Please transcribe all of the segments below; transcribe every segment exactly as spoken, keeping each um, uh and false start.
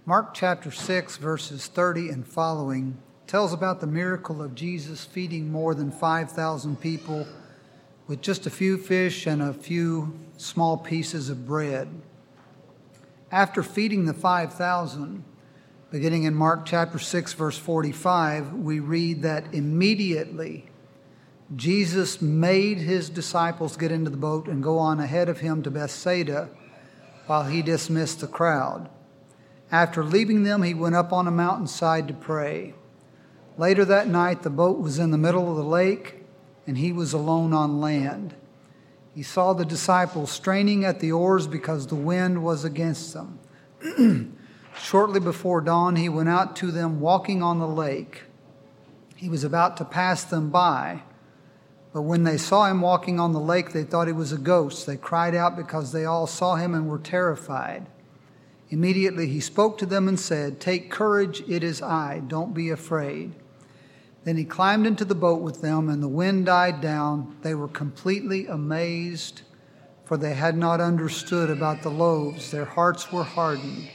Mark chapter six, verses thirty and following, tells about the miracle of Jesus feeding more than five thousand people with just a few fish and a few small pieces of bread. After feeding the five thousand, beginning in Mark chapter six, verse forty-five, we read that immediately Jesus made his disciples get into the boat and go on ahead of him to Bethsaida while he dismissed the crowd. After leaving them, he went up on a mountainside to pray. Later that night, the boat was in the middle of the lake, and he was alone on land. He saw the disciples straining at the oars because the wind was against them. Shortly before dawn, he went out to them walking on the lake. He was about to pass them by, but when they saw him walking on the lake, they thought he was a ghost. They cried out because they all saw him and were terrified. Immediately he spoke to them and said, "Take courage, it is I, don't be afraid." Then he climbed into the boat with them, and the wind died down. They were completely amazed, for they had not understood about the loaves. Their hearts were hardened.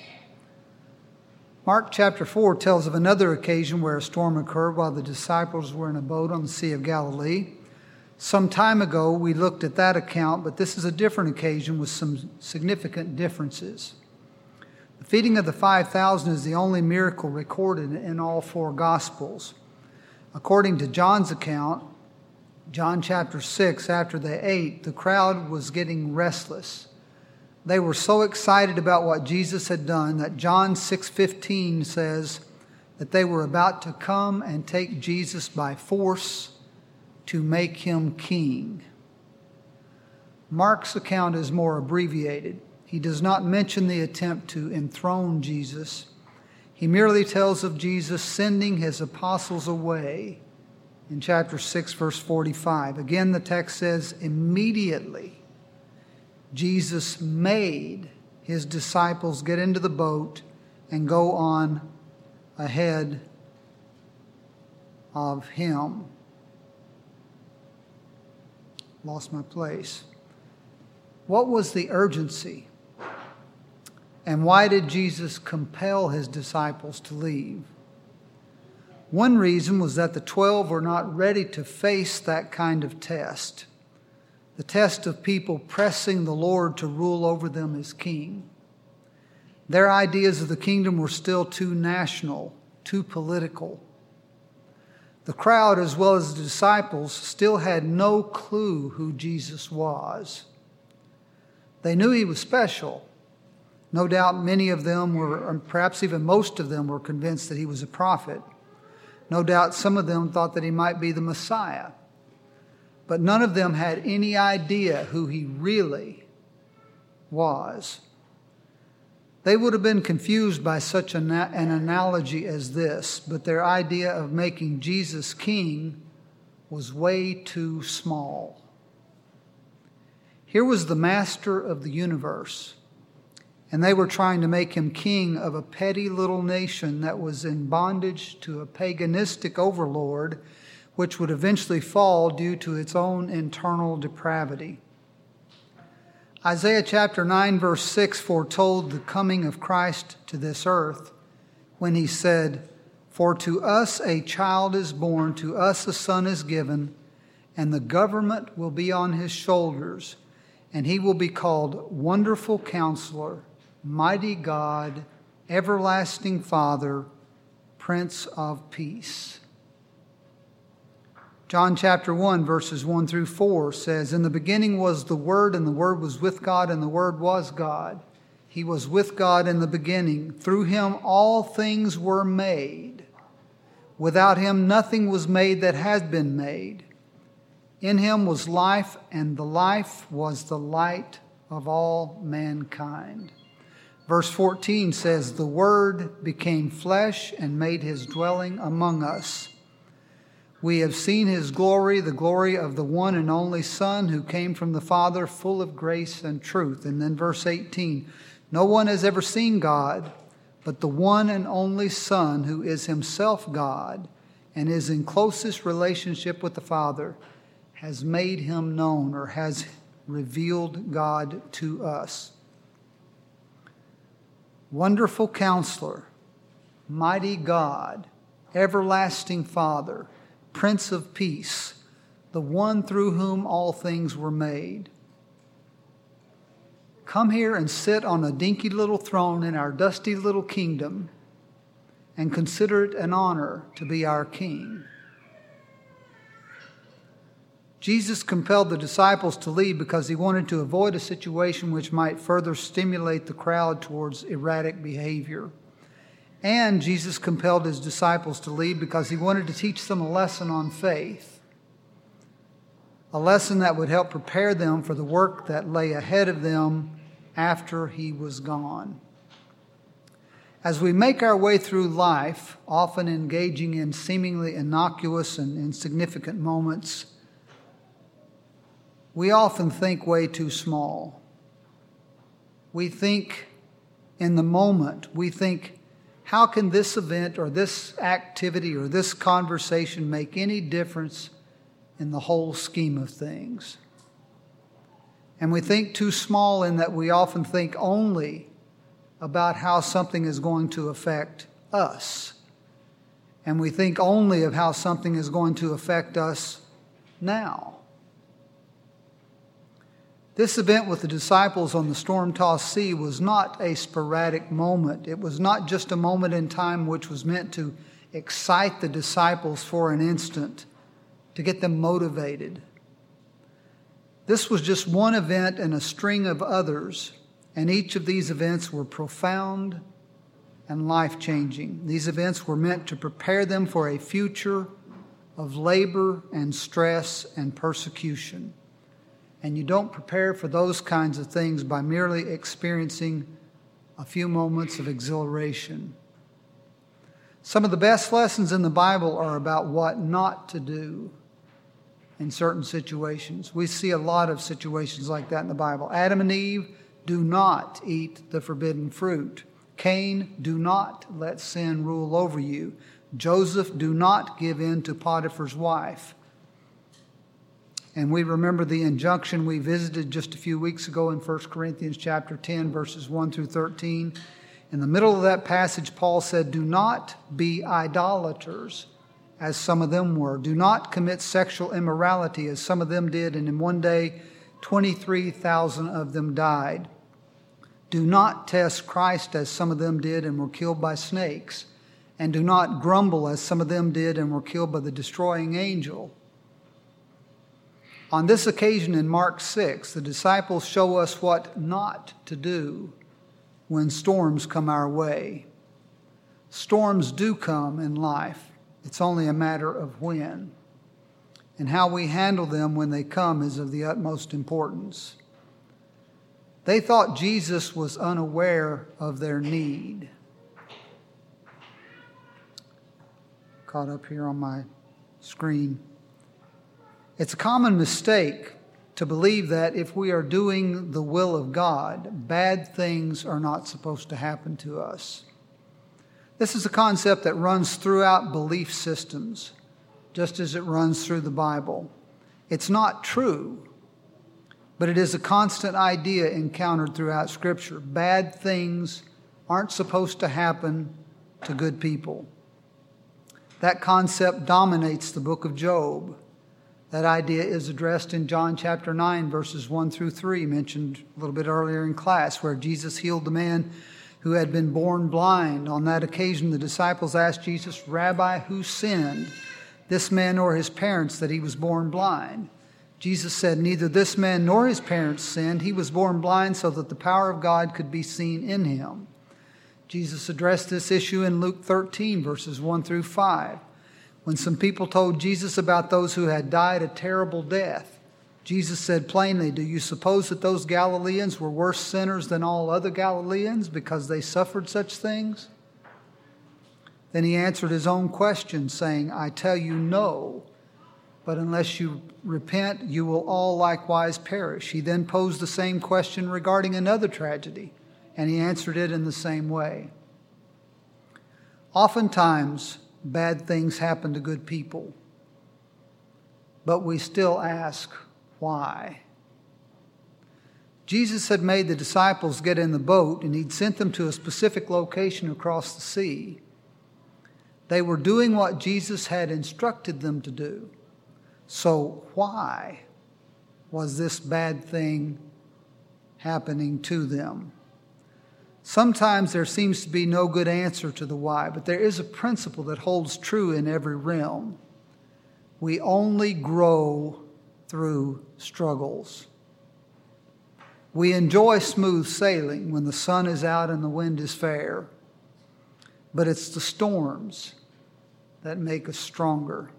Mark chapter four tells of another occasion where a storm occurred while the disciples were in a boat on the Sea of Galilee. Some time ago we looked at that account, but this is a different occasion with some significant differences. The feeding of the five thousand is the only miracle recorded in all four Gospels. According to John's account, John chapter six, after they ate, the crowd was getting restless. They were so excited about what Jesus had done that John six fifteen says that they were about to come and take Jesus by force to make him king. Mark's account is more abbreviated. He does not mention the attempt to enthrone Jesus. He merely tells of Jesus sending his apostles away in chapter six, verse forty-five. Again, the text says, immediately Jesus made his disciples get into the boat and go on ahead of him. Lost my place. What was the urgency? And why did Jesus compel his disciples to leave? One reason was that the twelve were not ready to face that kind of test. The test of people pressing the Lord to rule over them as king. Their ideas of the kingdom were still too national, too political. The crowd, as well as the disciples, still had no clue who Jesus was. They knew he was special. No doubt many of them were, or perhaps even most of them, were convinced that he was a prophet. No doubt some of them thought that he might be the Messiah. But none of them had any idea who he really was. They would have been confused by such an, an analogy as this, but their idea of making Jesus king was way too small. Here was the master of the universe, and they were trying to make him king of a petty little nation that was in bondage to a paganistic overlord, which would eventually fall due to its own internal depravity. Isaiah chapter nine, verse six foretold the coming of Christ to this earth when he said, "For to us a child is born, to us a son is given, and the government will be on his shoulders, and he will be called Wonderful Counselor, Mighty God, Everlasting Father, Prince of Peace." John chapter one, verses one through four says, "In the beginning was the Word, and the Word was with God, and the Word was God. He was with God in the beginning. Through him all things were made. Without him nothing was made that has been made. In him was life, and the life was the light of all mankind." Verse fourteen says, "The Word became flesh and made his dwelling among us. We have seen his glory, the glory of the one and only Son who came from the Father, full of grace and truth." And then verse eighteen, "No one has ever seen God, but the one and only Son who is himself God and is in closest relationship with the Father has made him known," or has revealed God to us. Wonderful Counselor, Mighty God, Everlasting Father, Prince of Peace, the one through whom all things were made. Come here and sit on a dinky little throne in our dusty little kingdom and consider it an honor to be our King. Jesus compelled the disciples to leave because he wanted to avoid a situation which might further stimulate the crowd towards erratic behavior. And Jesus compelled his disciples to leave because he wanted to teach them a lesson on faith, a lesson that would help prepare them for the work that lay ahead of them after he was gone. As we make our way through life, often engaging in seemingly innocuous and insignificant moments, we often think way too small. We think in the moment, we think, how can this event or this activity or this conversation make any difference in the whole scheme of things? And we think too small in that we often think only about how something is going to affect us. And we think only of how something is going to affect us now. This event with the disciples on the storm-tossed sea was not a sporadic moment. It was not just a moment in time which was meant to excite the disciples for an instant, to get them motivated. This was just one event in a string of others, and each of these events were profound and life-changing. These events were meant to prepare them for a future of labor and stress and persecution. And you don't prepare for those kinds of things by merely experiencing a few moments of exhilaration. Some of the best lessons in the Bible are about what not to do in certain situations. We see a lot of situations like that in the Bible. Adam and Eve, do not eat the forbidden fruit. Cain, do not let sin rule over you. Joseph, do not give in to Potiphar's wife. And we remember the injunction we visited just a few weeks ago in First Corinthians chapter ten, verses one through thirteen. In the middle of that passage, Paul said, do not be idolaters, as some of them were. Do not commit sexual immorality, as some of them did, and in one day, twenty-three thousand of them died. Do not test Christ, as some of them did and were killed by snakes. And do not grumble, as some of them did and were killed by the destroying angel. On this occasion in Mark six, the disciples show us what not to do when storms come our way. Storms do come in life. It's only a matter of when. And how we handle them when they come is of the utmost importance. They thought Jesus was unaware of their need. Caught up here on my screen. It's a common mistake to believe that if we are doing the will of God, bad things are not supposed to happen to us. This is a concept that runs throughout belief systems, just as it runs through the Bible. It's not true, but it is a constant idea encountered throughout Scripture. Bad things aren't supposed to happen to good people. That concept dominates the book of Job. That idea is addressed in John chapter nine, verses one through three, mentioned a little bit earlier in class, where Jesus healed the man who had been born blind. On that occasion, the disciples asked Jesus, Rabbi, who sinned, this man or his parents, that he was born blind? Jesus said, neither this man nor his parents sinned. He was born blind so that the power of God could be seen in him. Jesus addressed this issue in Luke thirteen, verses one through five. When some people told Jesus about those who had died a terrible death, Jesus said plainly, do you suppose that those Galileans were worse sinners than all other Galileans because they suffered such things? Then he answered his own question, saying, I tell you no, but unless you repent, you will all likewise perish. He then posed the same question regarding another tragedy, and he answered it in the same way. Oftentimes, bad things happen to good people, but we still ask, why? Jesus had made the disciples get in the boat, and he'd sent them to a specific location across the sea. They were doing what Jesus had instructed them to do. So why was this bad thing happening to them? Sometimes there seems to be no good answer to the why, but there is a principle that holds true in every realm. We only grow through struggles. We enjoy smooth sailing when the sun is out and the wind is fair, but it's the storms that make us stronger.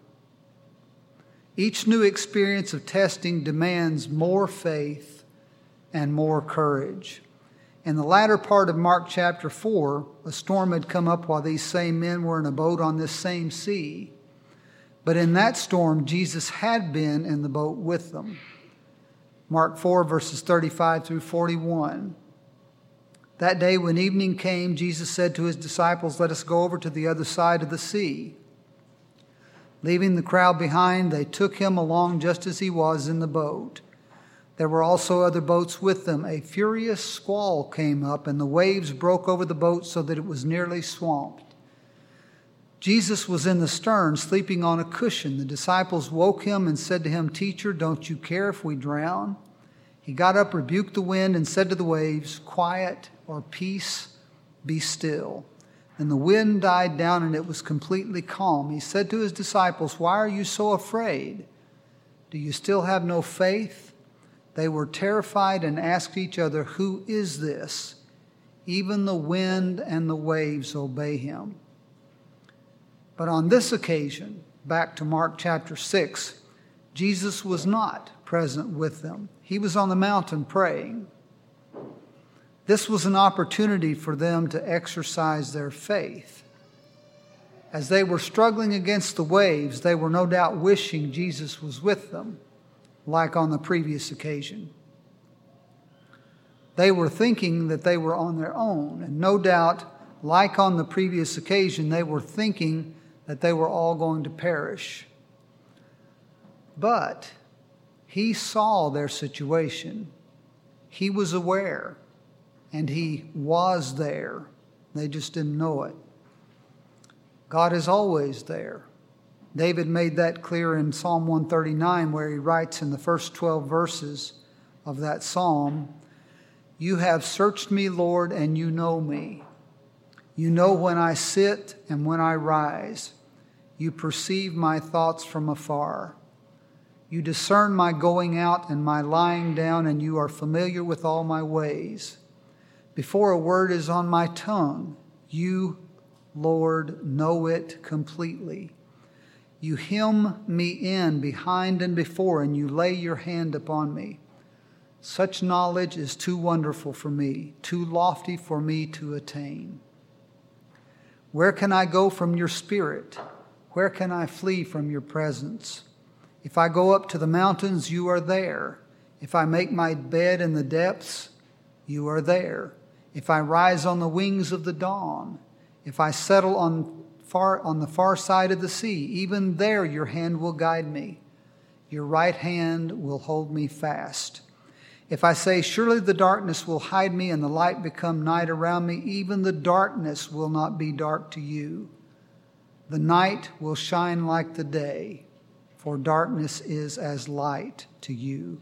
Each new experience of testing demands more faith and more courage. In the latter part of Mark chapter four, a storm had come up while these same men were in a boat on this same sea. But in that storm, Jesus had been in the boat with them. Mark four, verses thirty-five through forty-one. That day when evening came, Jesus said to his disciples, "Let us go over to the other side of the sea." Leaving the crowd behind, they took him along just as he was in the boat. There were also other boats with them. A furious squall came up, and the waves broke over the boat so that it was nearly swamped. Jesus was in the stern, sleeping on a cushion. The disciples woke him and said to him, "Teacher, don't you care if we drown?" He got up, rebuked the wind, and said to the waves, "Quiet," or "Peace, be still." And the wind died down, and it was completely calm. He said to his disciples, "Why are you so afraid? Do you still have no faith?" They were terrified and asked each other, "Who is this? Even the wind and the waves obey him." But on this occasion, back to Mark chapter six, Jesus was not present with them. He was on the mountain praying. This was an opportunity for them to exercise their faith. As they were struggling against the waves, they were no doubt wishing Jesus was with them, like on the previous occasion. They were thinking that they were on their own, and no doubt, like on the previous occasion, they were thinking that they were all going to perish. But he saw their situation. He was aware, and he was there. They just didn't know it. God is always there. David made that clear in Psalm one thirty-nine, where he writes in the first twelve verses of that psalm, "You have searched me, Lord, and you know me. You know when I sit and when I rise. You perceive my thoughts from afar. You discern my going out and my lying down, and you are familiar with all my ways. Before a word is on my tongue, you, Lord, know it completely. You hem me in behind and before, and you lay your hand upon me. Such knowledge is too wonderful for me, too lofty for me to attain. Where can I go from your spirit? Where can I flee from your presence? If I go up to the mountains, you are there. If I make my bed in the depths, you are there. If I rise on the wings of the dawn, if I settle on far on the far side of the sea, even there your hand will guide me. Your right hand will hold me fast. If I say, surely the darkness will hide me and the light become night around me, even the darkness will not be dark to you. The night will shine like the day, for darkness is as light to you."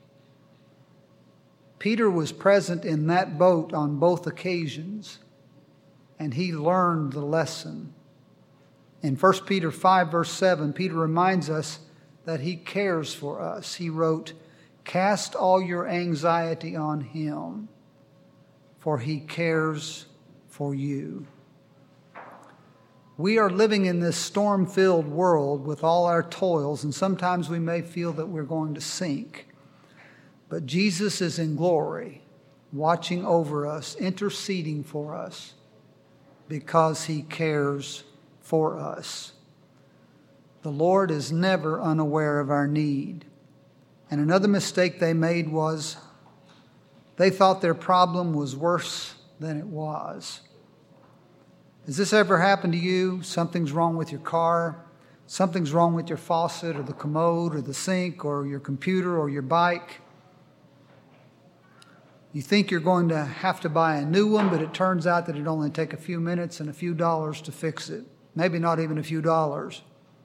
Peter was present in that boat on both occasions, and he learned the lesson. In First Peter five, verse seven, Peter reminds us that he cares for us. He wrote, "Cast all your anxiety on him, for he cares for you." We are living in this storm-filled world with all our toils, and sometimes we may feel that we're going to sink. But Jesus is in glory, watching over us, interceding for us, because he cares for us. The Lord is never unaware of our need. And another mistake they made was they thought their problem was worse than it was. Has this ever happened to you? Something's wrong with your car. Something's wrong with your faucet or the commode or the sink or your computer or your bike. You think you're going to have to buy a new one, but it turns out that it only take a few minutes and a few dollars to fix it. Maybe not even a few dollars.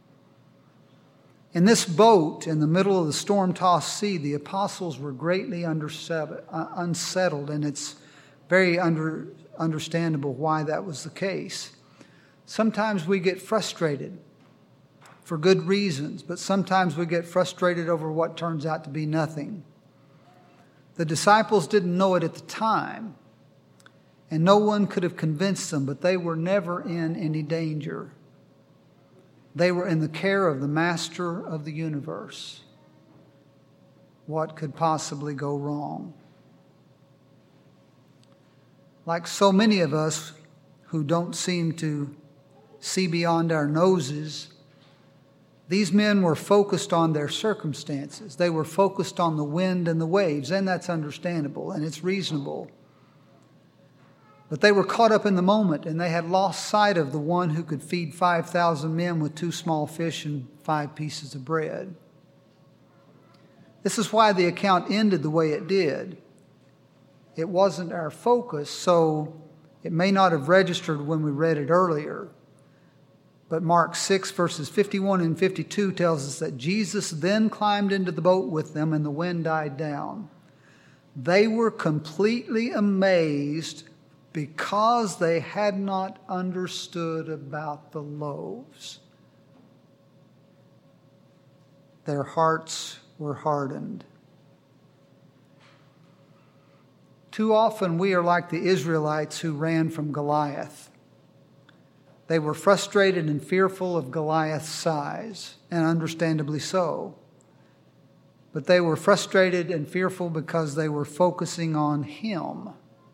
In this boat, in the middle of the storm-tossed sea, the apostles were greatly unsettled, and it's very under, understandable why that was the case. Sometimes we get frustrated for good reasons, but sometimes we get frustrated over what turns out to be nothing. The disciples didn't know it at the time, and no one could have convinced them, but they were never in any danger. They were in the care of the Master of the universe. What could possibly go wrong? Like so many of us who don't seem to see beyond our noses, these men were focused on their circumstances. They were focused on the wind and the waves, and that's understandable and it's reasonable. But they were caught up in the moment, and they had lost sight of the one who could feed five thousand men with two small fish and five pieces of bread. This is why the account ended the way it did. It wasn't our focus, so it may not have registered when we read it earlier. But Mark six, verses fifty-one and fifty-two tells us that Jesus then climbed into the boat with them, and the wind died down. They were completely amazed because they had not understood about the loaves. Their hearts were hardened. Too often we are like the Israelites who ran from Goliath. They were frustrated and fearful of Goliath's size, and understandably so. But they were frustrated and fearful because they were focusing on him.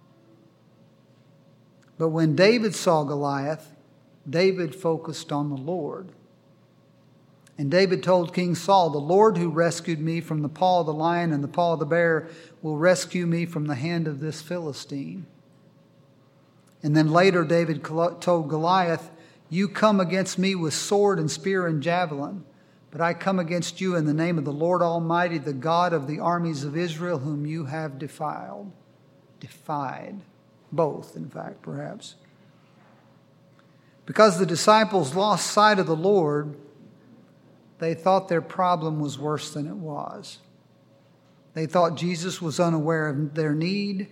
But when David saw Goliath, David focused on the Lord. And David told King Saul, "The Lord who rescued me from the paw of the lion and the paw of the bear will rescue me from the hand of this Philistine." And then later David told Goliath, "You come against me with sword and spear and javelin, but I come against you in the name of the Lord Almighty, the God of the armies of Israel, whom you have defiled." Defied. Both, in fact, perhaps. Because the disciples lost sight of the Lord, they thought their problem was worse than it was. They thought Jesus was unaware of their need,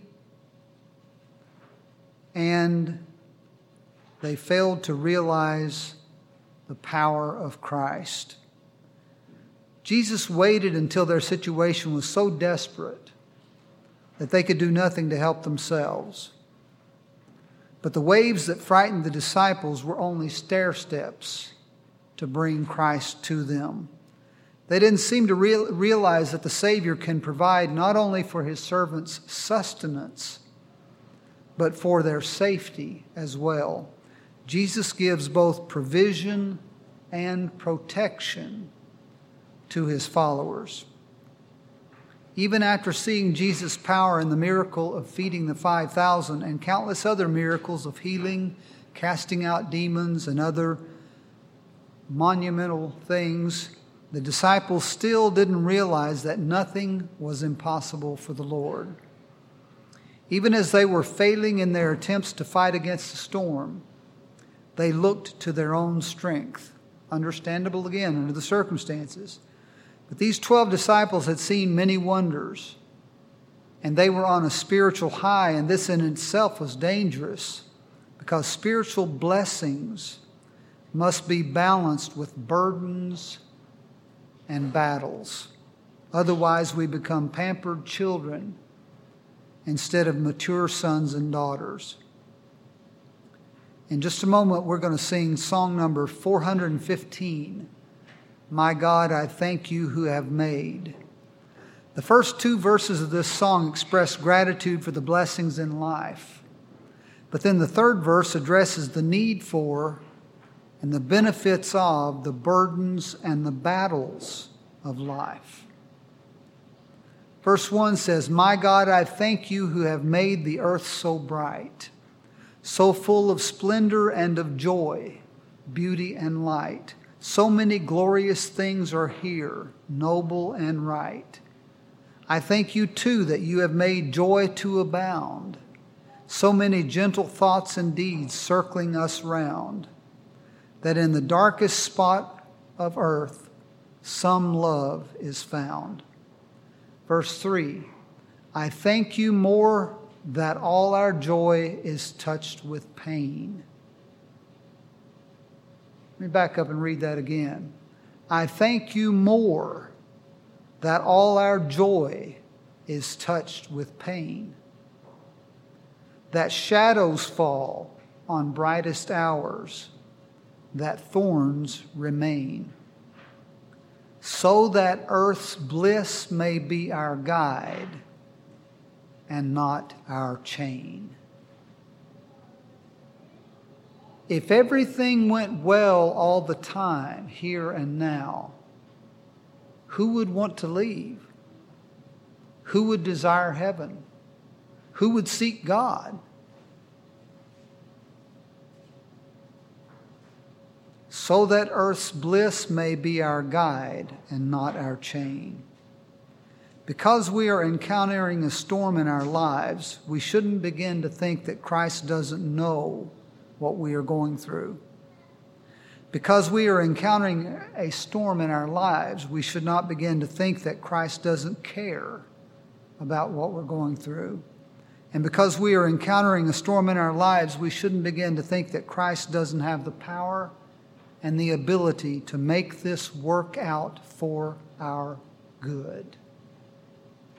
and they failed to realize the power of Christ. Jesus waited until their situation was so desperate that they could do nothing to help themselves. But the waves that frightened the disciples were only stair steps to bring Christ to them. They didn't seem to real, realize that the Savior can provide not only for his servants' sustenance, but for their safety as well. Jesus gives both provision and protection to his followers. Even after seeing Jesus' power in the miracle of feeding the five thousand and countless other miracles of healing, casting out demons, and other monumental things, the disciples still didn't realize that nothing was impossible for the Lord. Even as they were failing in their attempts to fight against the storm, they looked to their own strength. Understandable again under the circumstances. But these twelve disciples had seen many wonders, and they were on a spiritual high, and this in itself was dangerous because spiritual blessings must be balanced with burdens and battles. Otherwise, we become pampered children instead of mature sons and daughters. In just a moment, we're going to sing song number four hundred fifteen. My God, I thank you who have made. The first two verses of this song express gratitude for the blessings in life. But then the third verse addresses the need for and the benefits of the burdens and the battles of life. Verse one says, My God, I thank you who have made the earth so bright, so full of splendor and of joy, beauty and light. So many glorious things are here, noble and right. I thank you, too, that you have made joy to abound, so many gentle thoughts and deeds circling us round, that in the darkest spot of earth some love is found. Verse three, I thank you more that all our joy is touched with pain. Let me back up and read that again. I thank you more that all our joy is touched with pain, that shadows fall on brightest hours, that thorns remain, so that earth's bliss may be our guide and not our chain. If everything went well all the time, here and now, who would want to leave? Who would desire heaven? Who would seek God? So that earth's bliss may be our guide and not our chain. Because we are encountering a storm in our lives, we shouldn't begin to think that Christ doesn't know what we are going through. Because we are encountering a storm in our lives, we should not begin to think that Christ doesn't care about what we're going through. And because we are encountering a storm in our lives, we shouldn't begin to think that Christ doesn't have the power and the ability to make this work out for our good.